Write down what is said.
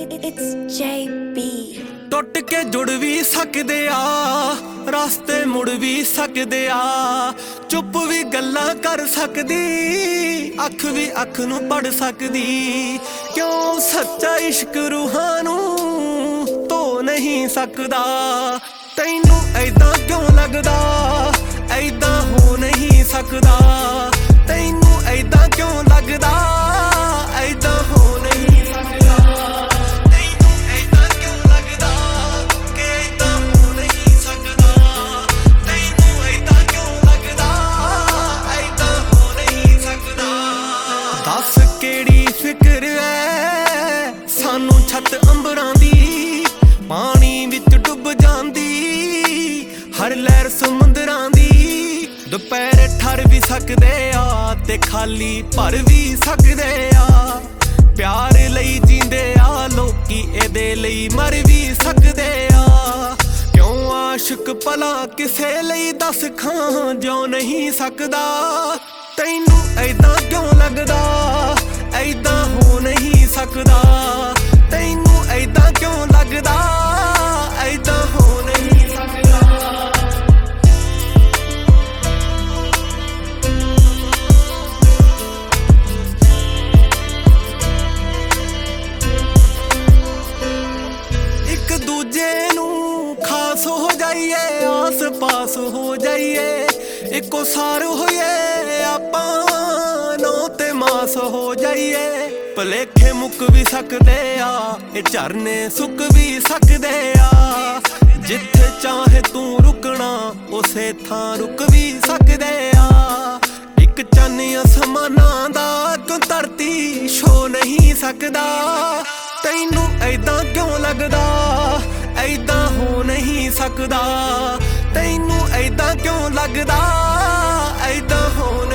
It's JB। ਟੁੱਟ ਕੇ ਜੁੜ ਵੀ ਸਕਦੇ ਆ, ਰਾਸਤੇ ਮੁੜ ਵੀ ਸਕਦੇ ਆ, ਚੁੱਪ ਵੀ ਗੱਲਾਂ ਕਰ ਸਕਦੀ, ਅੱਖ ਵੀ ਅੱਖ ਨੂੰ ਪੜ ਸਕਦੀ। ਕਿਉਂ ਸੱਚਾ ਇਸ਼ਕ ਰੂਹਾਂ ਨੂੰ ਧੋ ਨਹੀਂ ਸਕਦਾ? ਤੈਨੂੰ ਐਦਾਂ ਕਿਉਂ ਲੱਗਦਾ? ਐਦਾਂ ਹੋ ਨਹੀਂ ਸਕਦਾ। ਤੈਨੂੰ ਐਦਾਂ ਕਿਉਂ ਲੱਗਦਾ? ਐਦਾਂ ਹੋ ਨਹੀਂ ਸਕਦਾ। ਤੈਨੂੰ ਐਦਾਂ ਕਿਉਂ ਲੱਗਦਾ ਕਿ ਐਦਾਂ ਹੋ ਨਹੀਂ ਸਕਦਾ? ਤੈਨੂੰ ਐਦਾਂ ਕਿਉਂ ਲੱਗਦਾ? ਐਦਾਂ ਹੋ ਨਹੀਂ ਸਕਦਾ। ਦੱਸ ਕਿਹੜੀ ਫਿਕਰ ਐ ਸਾਨੂੰ ਛੱਤ ਅੰਬਰਾਂ ਦੀ, ਪਾਣੀ ਵਿੱਚ ਡੁੱਬ ਜਾਂਦੀ ਹਰ ਲਹਿਰ ਸਮੁੰਦਰਾਂ ਦੀ। ਦੁਪਹਿਰ ਠਰ ਵੀ ਸਕਦੇ ਆ ਤੇ ਖਾਲੀ ਭਰ ਵੀ ਸਕਦੇ ਆ। ਪਿਆਰ ਲਈ ਜੀਂਦੇ ਆ ਲੋਕੀ, ਇਹਦੇ ਲਈ ਮਰ ਵੀ ਸਕਦੇ ਆ। ਕਿਉਂ ਆਸ਼ਿਕ ਭਲਾ ਕਿਸੇ ਲਈ ਦੱਸ ਖਾਂ ਜੋ ਨਹੀਂ ਸਕਦਾ? ਤੈਨੂੰ ਐਦਾਂ ਕਿਉਂ ਲੱਗਦਾ? ਐਦਾਂ ਹੋ ਨਹੀਂ ਸਕਦਾ। ਤੈਨੂੰ ਐਦਾਂ ਕਿਉਂ ਲੱਗਦਾ? ਐਦਾਂ ਹੋ ਨਹੀਂ ਸਕਦਾ। ਇੱਕ ਦੂਜੇ ਨੂੰ ਖਾਸ ਹੋ ਜਾਈਏ, ਆਸ ਪਾਸ ਹੋ ਜਾਈਏ, ਇੱਕੋ ਸਾਰ ਹੋਈਏ ਆਪਾਂ, ਨੌ ਤੇ ਮਾਸ ਹੋ ਜਾਈਏ। ਭਲੇਖੇ ਮੁੱਕ ਵੀ ਸਕਦੇ ਆ, ਇਹ ਝਰਨੇ ਸੁੱਕ ਵੀ ਸਕਦੇ ਆ। ਜਿੱਥੇ ਚਾਹੇ ਤੂੰ ਰੁਕਣਾ ਉਸੇ ਥਾਂ ਰੁਕ ਵੀ ਸਕਦੇ ਆ। ਇੱਕ ਚੰਨ ਅਸਮਾਨਾਂ ਦਾ ਕਿਉਂ ਧਰਤੀ ਛੋ ਨਹੀਂ ਸਕਦਾ? ਤੈਨੂੰ ਐਦਾਂ ਕਿਉਂ ਲੱਗਦਾ? ਐਦਾਂ ਹੋ ਨਹੀਂ ਸਕਦਾ। ਤੈਨੂੰ ਐਦਾਂ ਕਿਉਂ ਲੱਗਦਾ? ਐਦਾਂ ਹੋ